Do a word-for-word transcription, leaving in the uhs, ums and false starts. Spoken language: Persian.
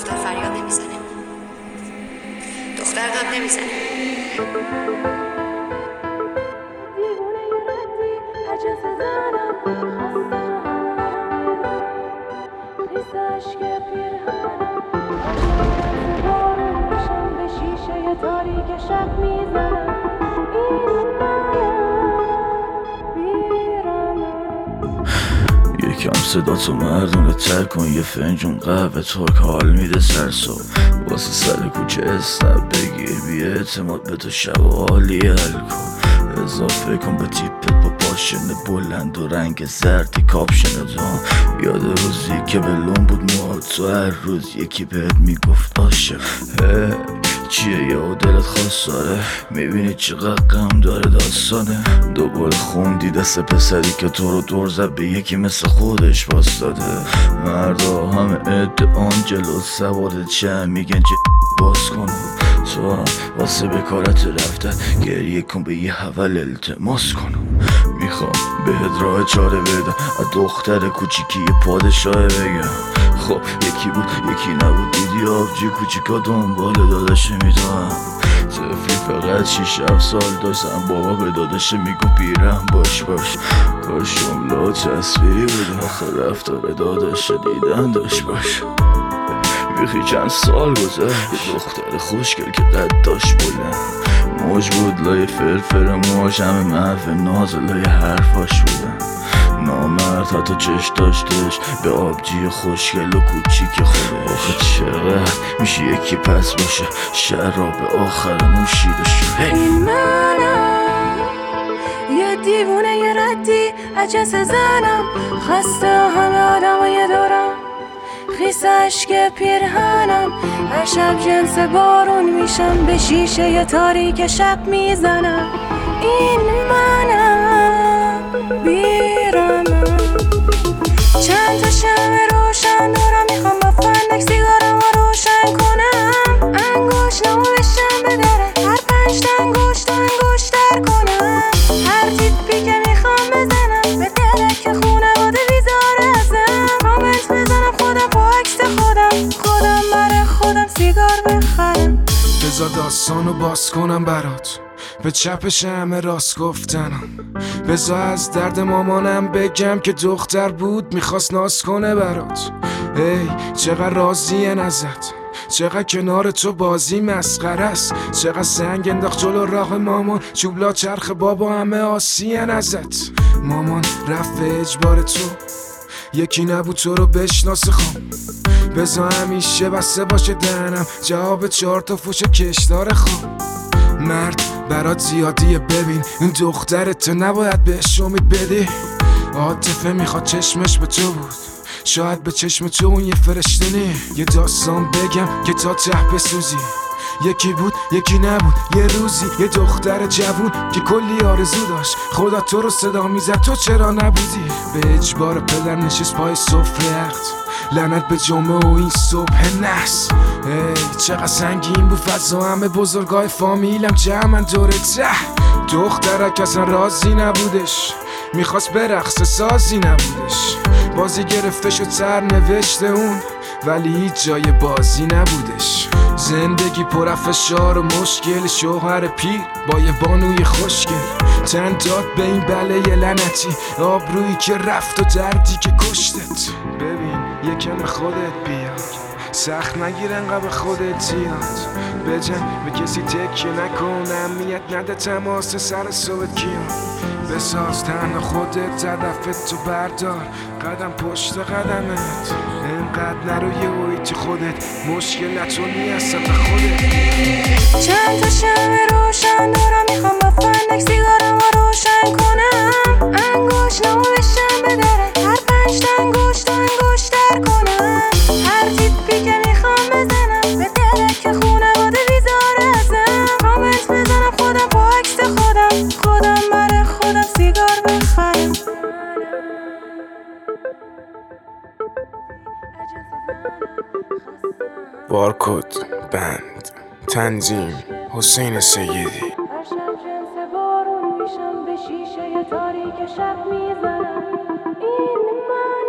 دختر فریاد نمیزنه، دختر داد نمیزنه. دیوونه یه ردی عجز زنم خستم خیس عشق پیرهنم عجب بارون میشم به شیشه تاریک شب میزنم. این منم بیرمم. یکم صدا تو مردونه تر کن، یه فنجون قهوه ترک حال میده سرسو. واسه سر کوچه اسنپ بگیر، بی اعتماد به تو شب و حالی حل کن. اضافه کن به تیپت با پاشنه بلند و رنگ زردی کاپشنه دان. یاد روزی که بلون بود موهات تو، هر روز یکی بهت میگفت عاشق. چیه یا دلت خواستاره؟ میبینی چقدر غم داره داستانه. دوباره خوندی دست پسری که تو رو دور زد به یکی مثل خودش باستاده. مردا همه ادعان جلو سوار چه میگن چه باز کن. تو هم واسه بکارت رفتن گریه کن، به یه حول التماس کنم. میخوام بهت راه چاره بدم، از دختر کوچیکی یه پادشاه بگم. خب یکی بود یکی نبود، دیدی آبجی کوچیکا دنبال داداشه میدونم. طفلی فقط شیش هفت سال داشتم، بابا به داداشه میگو پیرم باش باش. کاش جمله تصویری بود، آخه رفتار داداشه دیدن داشت باش. بیخی چند سال گذشت، دختر خوشگل که قد داشت بلند. موج بود لای فرفر موش، همه محو ناز لای حرفاش بودن. نامرد حتی چش داشتش به آبجی خوشگل و کوچیک خوده. آخه چقدر میشه یکی پس باشه، شراب آخر نوشیده شد. این منم یه دیوونه یه ردی عجز زنم خسته همه آدمای دورم خیس عشق پیرهنم هر شب جنس بارون میشم به شیشه ی تاریک شب میزنم. این منم بیرمم. چند تا شمع روشن دورم میخوام با فندک سیگارم رو روشن کنم. انگوش نمو بشم به دره هر پنج تا انگوش تا انگوشتر کنم. هر تیپی که میخوام بزنم به دره که خونه باده بیزار ازم. کامنت بزنم خودم با عکس خودم، خودم برای خودم سیگار بخرم. بذار داستانو باز کنم برات، به چپ شمع راست گفتنم. بذار از درد مامانم بگم که دختر بود میخواست ناز کنه برات. ای چقدر راضین ازت، چقدر کنار تو بازی مسخره است. چقدر سنگ انداخت جلو راه مامان، چوبلا چرخ بابا همه آسین ازت. مامان رفت به اجبار تو، یکی نبود تو رو بشناسه خام. بذار همیشه بسته باشه دهنم جواب چهار تا فوش کشدار خام. مرد برات زیادیه ببین، این دخترت تو نباید بهش امید بدی. عاطفه میخواد چشمش به تو بود، شاید به چشم تو اون یه فرشته نی. یه داستان بگم که تا ته بسوزی، یکی بود یکی نبود یه روزی یه دختر جوون که کلی آرزو داشت. خدا تو رو صدا میزد تو چرا نبودی؟ به اجبار پدر نشست پای سفره عقد، لعنت به جمعه و این صبح نحس. ای چقدر سنگین بود فضا، همه بزرگای فامیلم جمعن دور ته. دخترک اصلا راضی نبودش، میخواست برقصه سازی نبودش. بازی گرفته شد سر نوشته اون، ولی هیچ جای بازی نبودش. زندگی پر فشار و مشکل، شوهر پیر با یه بانوی خوشگل. تن داد به این بله لعنتی، آبرویی که رفت و دردی که کشتت. ببین یکم خودت بیاد، سخت نگیر انقدر به خودت زیاد. بجن به کسی تکیه نکن، اهمیت نده تماس سر صبح کیان. بساز تنها خودت، هدفت تو بردار قدم پشت قدمت. اینقدر نرو یه اویتی خودت، مشکل نتونی اصلا به خودت. چند تا شمع روشن دورم میخوام با فندک سیگارم رو روشن کنم. انگوش نمو بشم به دره هر پنج تا انگوش تا انگوشتر کنم. هر تیپی که میخوام بزنم به دره که خونه باده بیزار ازم. کامنت بزنم خودم با عکس خودم، خودم برای خودم سیگار بخرم. بارکد بند تنظیم حسین سیدی. هر شب جنس بارون میشم به شیشه ی تاریک شب میزنم. این من